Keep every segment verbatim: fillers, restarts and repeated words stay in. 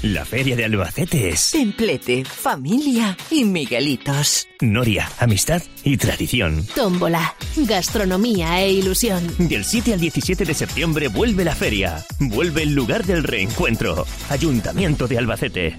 La Feria de Albacete es templete, familia y Miguelitos. noria, amistad y tradición. Tómbola, gastronomía e ilusión. Del siete al diecisiete de septiembre vuelve la feria. Vuelve el lugar del reencuentro. Ayuntamiento de Albacete.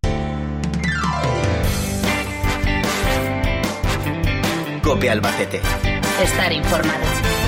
COPE Albacete. Estar informado.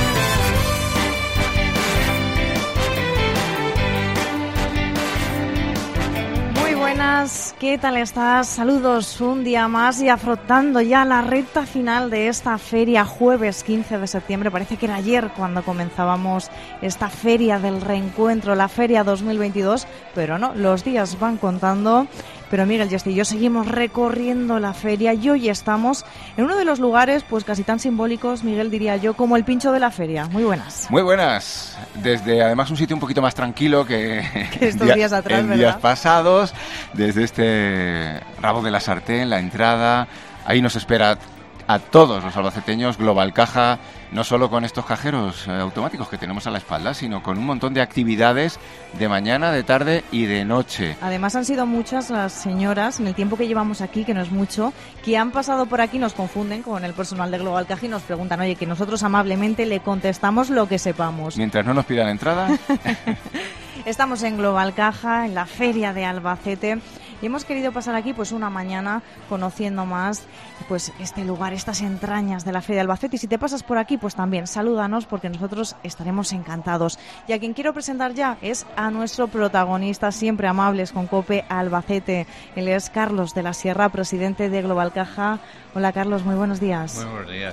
Buenas, ¿qué tal estás? Saludos un día más y afrontando ya la recta final de esta feria, jueves quince de septiembre. Parece que era ayer cuando comenzábamos esta feria del reencuentro, la feria dos mil veintidós, pero no, los días van contando. Pero Miguel Yesti y yo seguimos recorriendo la feria y hoy estamos en uno de los lugares pues casi tan simbólicos, Miguel, diría yo, como el Pincho de la Feria. Muy buenas. Muy buenas. Desde además un sitio un poquito más tranquilo que, que estos día, días atrás, en ¿verdad? días pasados. Desde este rabo de la sartén, la entrada, ahí nos espera a todos los albaceteños Global Caja, no solo con estos cajeros eh, automáticos que tenemos a la espalda, sino con un montón de actividades de mañana, de tarde y de noche. Además han sido muchas las señoras, en el tiempo que llevamos aquí, que no es mucho, que han pasado por aquí, nos confunden con el personal de Global Caja y nos preguntan, oye, que nosotros amablemente le contestamos lo que sepamos. Mientras no nos pidan entrada. Estamos en Global Caja, en la feria de Albacete, y hemos querido pasar aquí pues una mañana conociendo más pues este lugar, estas entrañas de la feria de Albacete. Y si te pasas por aquí, pues también salúdanos porque nosotros estaremos encantados. Y a quien quiero presentar ya es a nuestro protagonista, siempre amables con COPE Albacete. Él es Carlos de la Sierra, presidente de Global Caja. Hola Carlos, muy buenos días. Muy buenos días.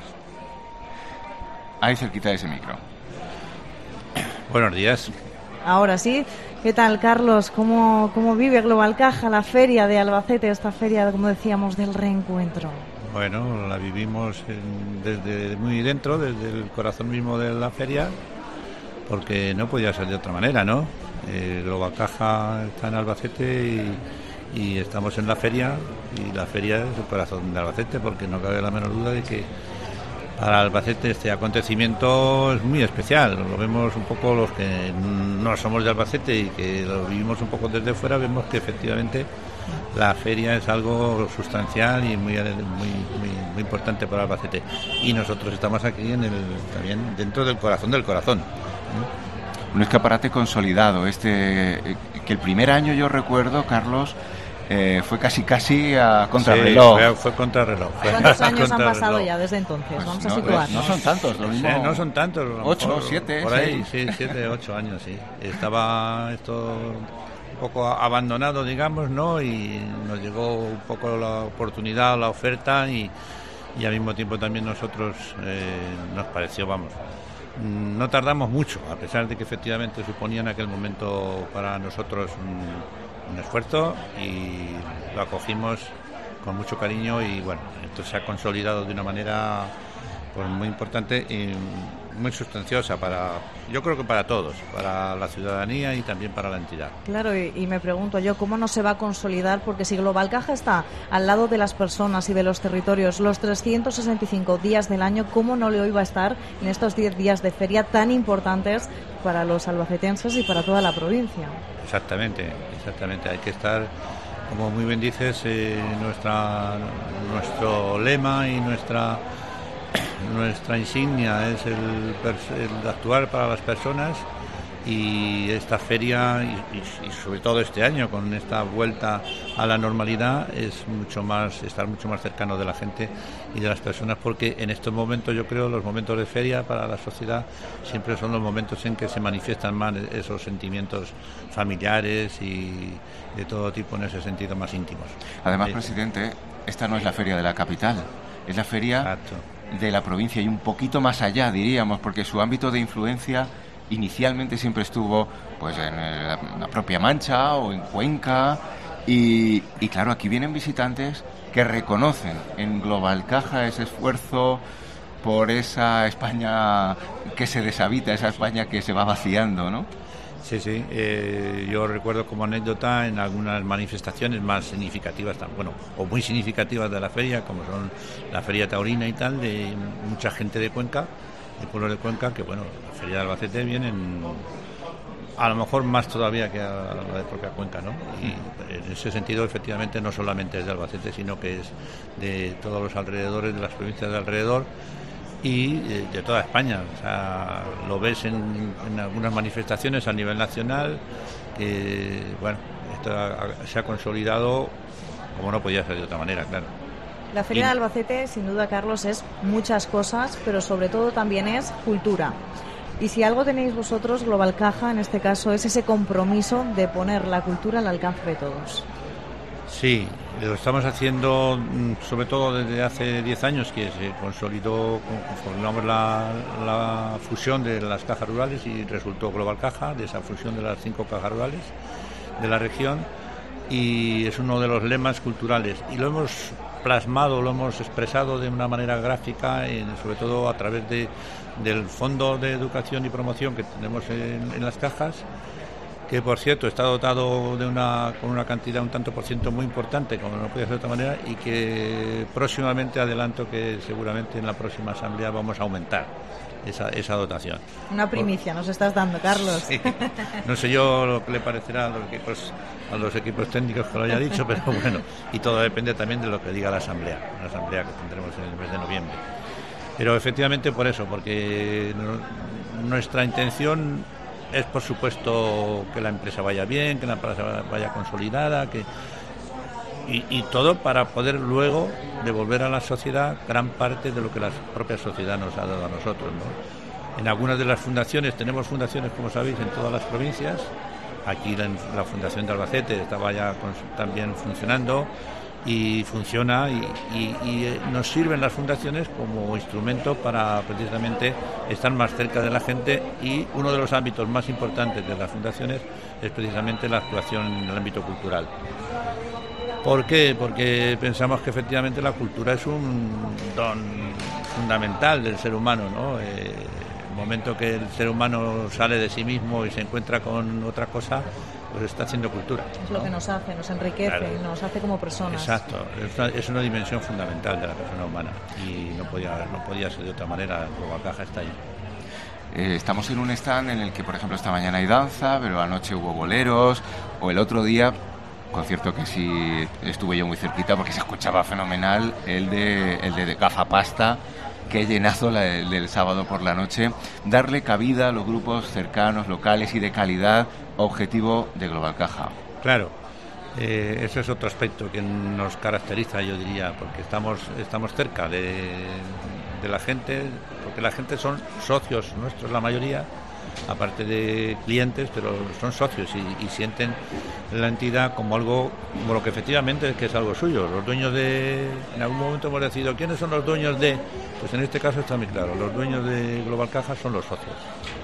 Ahí cerquita de ese micro. Buenos días. Ahora sí. ¿Qué tal, Carlos? ¿Cómo, cómo vive Global Caja la feria de Albacete, esta feria, como decíamos, del reencuentro? Bueno, la vivimos en, desde muy dentro, desde el corazón mismo de la feria, porque no podía ser de otra manera, ¿no? Eh, Global Caja está en Albacete y, y estamos en la feria, y la feria es el corazón de Albacete, porque no cabe la menor duda de que para Albacete este acontecimiento es muy especial. Lo vemos un poco los que no somos de Albacete y que lo vivimos un poco desde fuera, vemos que efectivamente la feria es algo sustancial y muy muy muy, muy importante para Albacete. Y nosotros estamos aquí en el también dentro del corazón del corazón. Un escaparate consolidado. Este que el primer año yo recuerdo, Carlos, Eh, fue casi casi a contrarreloj. Sí, fue, fue contrarreloj. ¿Cuántos años han pasado ya desde entonces? Pues Vamos no, a situarnos. No son tantos, lo mismo. Sí, no son tantos. Ocho, mejor, siete. Por ahí, sí, siete, ocho años, sí. Estaba esto un poco abandonado, digamos, ¿no? Y nos llegó un poco la oportunidad, la oferta y, y al mismo tiempo también nosotros eh, nos pareció, vamos, no tardamos mucho, a pesar de que efectivamente suponía en aquel momento para nosotros un un esfuerzo, y lo acogimos con mucho cariño y bueno, esto se ha consolidado de una manera pues muy importante y muy sustanciosa para, yo creo que para todos, para la ciudadanía y también para la entidad. Claro, y, y me pregunto yo, ¿cómo no se va a consolidar? Porque si Global Caja está al lado de las personas y de los territorios los trescientos sesenta y cinco días del año, ¿cómo no le iba a estar en estos diez días de feria tan importantes para los albacetenses y para toda la provincia? Exactamente, exactamente. Hay que estar, como muy bien dices, eh, nuestra, nuestro lema y nuestra nuestra insignia es el, el actuar para las personas, y esta feria y, y, y sobre todo este año con esta vuelta a la normalidad es mucho más estar mucho más cercano de la gente y de las personas, porque en estos momentos, yo creo, los momentos de feria para la sociedad siempre son los momentos en que se manifiestan más esos sentimientos familiares y de todo tipo, en ese sentido, más íntimos. Además, ¿sí? presidente, esta no es la feria de la capital, es la feria Exacto. de la provincia y un poquito más allá, diríamos, porque su ámbito de influencia inicialmente siempre estuvo pues en el, la propia Mancha o en Cuenca, y, y claro, aquí vienen visitantes que reconocen en Global Caja ese esfuerzo por esa España que se deshabita, esa España que se va vaciando, ¿no? Sí, sí. Eh, yo recuerdo como anécdota en algunas manifestaciones más significativas, bueno, o muy significativas de la feria, como son la Feria Taurina y tal, de mucha gente de Cuenca, de pueblos de Cuenca, que bueno, la Feria de Albacete vienen a lo mejor más todavía que a la de propia Cuenca, ¿no? Y es en ese sentido, efectivamente, no solamente es de Albacete, sino que es de todos los alrededores, de las provincias de alrededor y de, de toda España. O sea, lo ves en, en algunas manifestaciones a nivel nacional, que, bueno, esto ha, se ha consolidado como no podía ser de otra manera, claro. La Feria y... de Albacete, sin duda, Carlos, es muchas cosas, pero sobre todo también es cultura. Y si algo tenéis vosotros, Global Caja, en este caso, es ese compromiso de poner la cultura al alcance de todos. Sí, lo estamos haciendo sobre todo desde hace diez años, que se consolidó, conformamos la, la fusión de las cajas rurales y resultó Global Caja, de esa fusión de las cinco cajas rurales de la región, y es uno de los lemas culturales. Y lo hemos plasmado, lo hemos expresado de una manera gráfica, en, sobre todo a través de, del Fondo de Educación y Promoción que tenemos en, en las cajas, que por cierto está dotado de una con una cantidad un tanto por ciento muy importante, como no puede ser de otra manera, y que próximamente adelanto que seguramente en la próxima asamblea vamos a aumentar esa, esa dotación. Una primicia por... nos estás dando, Carlos. Sí. No sé yo lo que le parecerá a los equipos a los equipos técnicos que lo haya dicho, pero bueno, y todo depende también de lo que diga la asamblea, la asamblea que tendremos en el mes de noviembre. Pero efectivamente por eso, porque no, nuestra intención es, por supuesto, que la empresa vaya bien, que la empresa vaya consolidada, que y, y todo para poder luego devolver a la sociedad gran parte de lo que la propia sociedad nos ha dado a nosotros, ¿no? En algunas de las fundaciones, tenemos fundaciones, como sabéis, en todas las provincias. Aquí la, la Fundación de Albacete estaba ya con, también funcionando y funciona y, y, y nos sirven las fundaciones como instrumento para precisamente estar más cerca de la gente, y uno de los ámbitos más importantes de las fundaciones es precisamente la actuación en el ámbito cultural. ¿Por qué? Porque pensamos que efectivamente la cultura es un don fundamental del ser humano, ¿no? Eh, el momento que el ser humano sale de sí mismo y se encuentra con otra cosa, pues está haciendo cultura, es ¿no? lo que nos hace, nos enriquece, claro, nos hace como personas. Exacto, es una, es una dimensión fundamental de la persona humana y no podía, no podía ser de otra manera. Global Caja está ahí. Eh, estamos en un stand en el que, por ejemplo, esta mañana hay danza, pero anoche hubo boleros, o el otro día, concierto que sí estuve yo muy cerquita porque se escuchaba fenomenal, el de, el de Gafapasta. Qué llenazo la del, del sábado por la noche. Darle cabida a los grupos cercanos, locales y de calidad, objetivo de Global Caja. Claro, eh, ese es otro aspecto que nos caracteriza, yo diría, porque estamos estamos cerca de, de la gente, porque la gente son socios nuestros, la mayoría, aparte de clientes, pero son socios y, y sienten la entidad como algo, como lo que efectivamente es que es algo suyo. Los dueños de, en algún momento hemos decidido, ¿quiénes son los dueños de? Pues en este caso está muy claro, los dueños de Global Caja son los socios.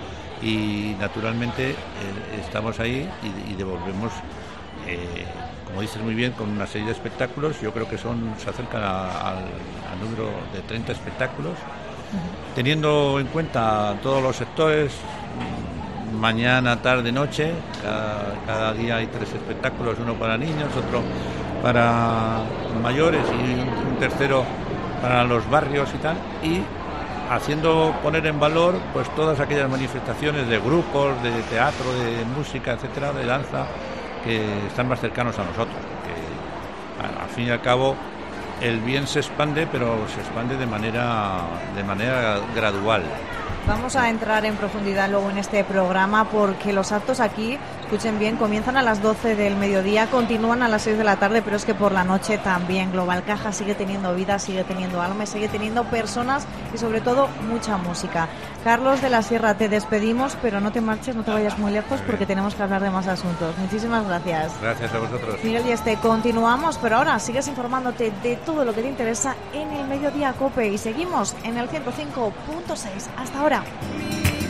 Y naturalmente eh, estamos ahí y, y devolvemos, eh, como dices muy bien, con una serie de espectáculos. Yo creo que son se acercan a, a, al número de treinta espectáculos, uh-huh, teniendo en cuenta todos los sectores. Mañana, tarde, noche, cada, cada día hay tres espectáculos, uno para niños, otro para mayores y un tercero para los barrios y tal, y haciendo poner en valor pues todas aquellas manifestaciones de grupos, de teatro, de música, etcétera, de danza, que están más cercanos a nosotros, porque al fin y al cabo el bien se expande, pero se expande de manera de manera gradual. Vamos a entrar en profundidad luego en este programa, porque los actos aquí, escuchen bien, comienzan a las doce del mediodía, continúan a las seis de la tarde, pero es que por la noche también Global Caja sigue teniendo vida, sigue teniendo alma, sigue teniendo personas y sobre todo mucha música. Carlos de la Sierra, te despedimos, pero no te marches, no te vayas muy lejos porque tenemos que hablar de más asuntos. Muchísimas gracias. Gracias a vosotros. Miguel y este, continuamos, pero ahora sigues informándote de todo lo que te interesa en el Mediodía COPE y seguimos en el ciento cinco punto seis. Hasta ahora. Mi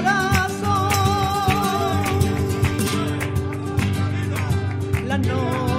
corazón, la noche.